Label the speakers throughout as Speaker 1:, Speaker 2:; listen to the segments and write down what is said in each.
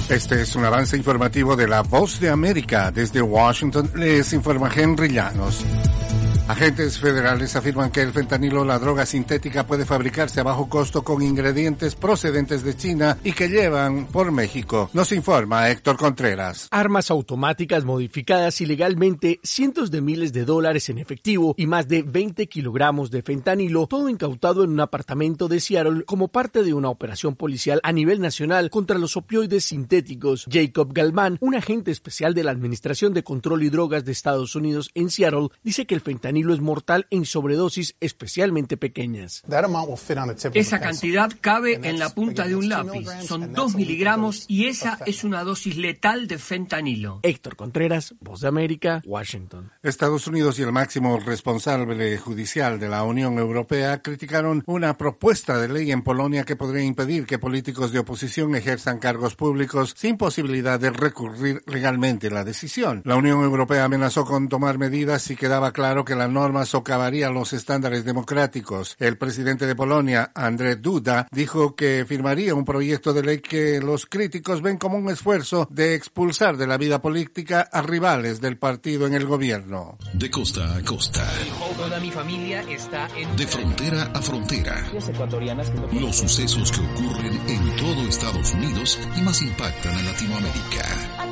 Speaker 1: Este es un avance informativo de La Voz de América. Desde Washington les informa Henry Llanos. Agentes federales afirman que el fentanilo, la droga sintética, puede fabricarse a bajo costo con ingredientes procedentes de China y que llevan por México. Nos informa Héctor Contreras.
Speaker 2: Armas automáticas modificadas ilegalmente, cientos de miles de dólares en efectivo y más de 20 kilogramos de fentanilo, todo incautado en un apartamento de Seattle como parte de una operación policial a nivel nacional contra los opioides sintéticos. Jacob Galman, un agente especial de la Administración de Control y Drogas de Estados Unidos en Seattle, dice que el fentanilo es mortal en sobredosis especialmente pequeñas.
Speaker 3: Esa cantidad cabe en la punta de un lápiz. Son 2 miligramos y esa es una dosis letal de fentanilo.
Speaker 2: Héctor Contreras, Voz de América, Washington.
Speaker 1: Estados Unidos y el máximo responsable judicial de la Unión Europea criticaron una propuesta de ley en Polonia que podría impedir que políticos de oposición ejerzan cargos públicos sin posibilidad de recurrir legalmente la decisión. La Unión Europea amenazó con tomar medidas si quedaba claro que la norma socavaría los estándares democráticos. El presidente de Polonia, Andrzej Duda, dijo que firmaría un proyecto de ley que los críticos ven como un esfuerzo de expulsar de la vida política a rivales del partido en el gobierno.
Speaker 4: De costa a costa.
Speaker 3: Toda mi familia está en...
Speaker 4: De frontera a frontera. Los sucesos que ocurren en todo Estados Unidos y más impactan a Latinoamérica.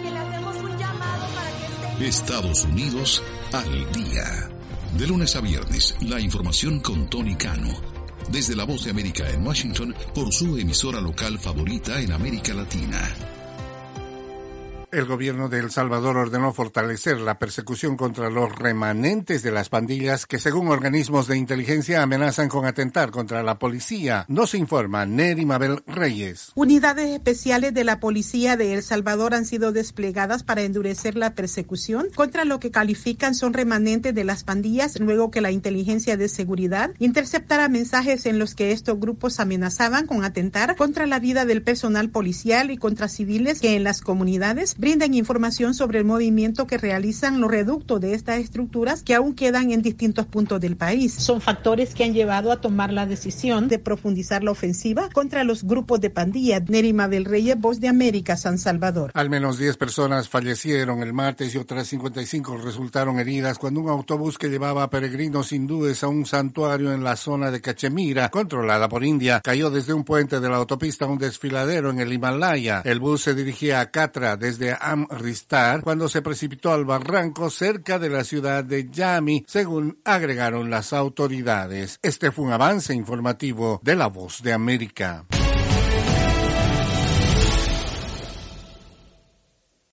Speaker 4: Estados Unidos al día. De lunes a viernes, la información con Tony Cano. Desde La Voz de América en Washington, por su emisora local favorita en América Latina.
Speaker 1: El gobierno de El Salvador ordenó fortalecer la persecución contra los remanentes de las pandillas que, según organismos de inteligencia, amenazan con atentar contra la policía. Nos informa Neri Mabel Reyes.
Speaker 5: Unidades especiales de la policía de El Salvador han sido desplegadas para endurecer la persecución contra lo que califican son remanentes de las pandillas, luego que la inteligencia de seguridad interceptara mensajes en los que estos grupos amenazaban con atentar contra la vida del personal policial y contra civiles que en las comunidades brindan información sobre el movimiento que realizan los reductos de estas estructuras que aún quedan en distintos puntos del país. Son factores que han llevado a tomar la decisión de profundizar la ofensiva contra los grupos de pandillas. Neri Mabel Reyes, Voz de América, San Salvador.
Speaker 1: Al menos 10 personas fallecieron el martes y otras 55 resultaron heridas cuando un autobús que llevaba a peregrinos hindúes a un santuario en la zona de Cachemira, controlada por India, cayó desde un puente de la autopista a un desfiladero en el Himalaya. El bus se dirigía a Catra desde Amristar cuando se precipitó al barranco cerca de la ciudad de Yami, según agregaron las autoridades. Este fue un avance informativo de La Voz de América.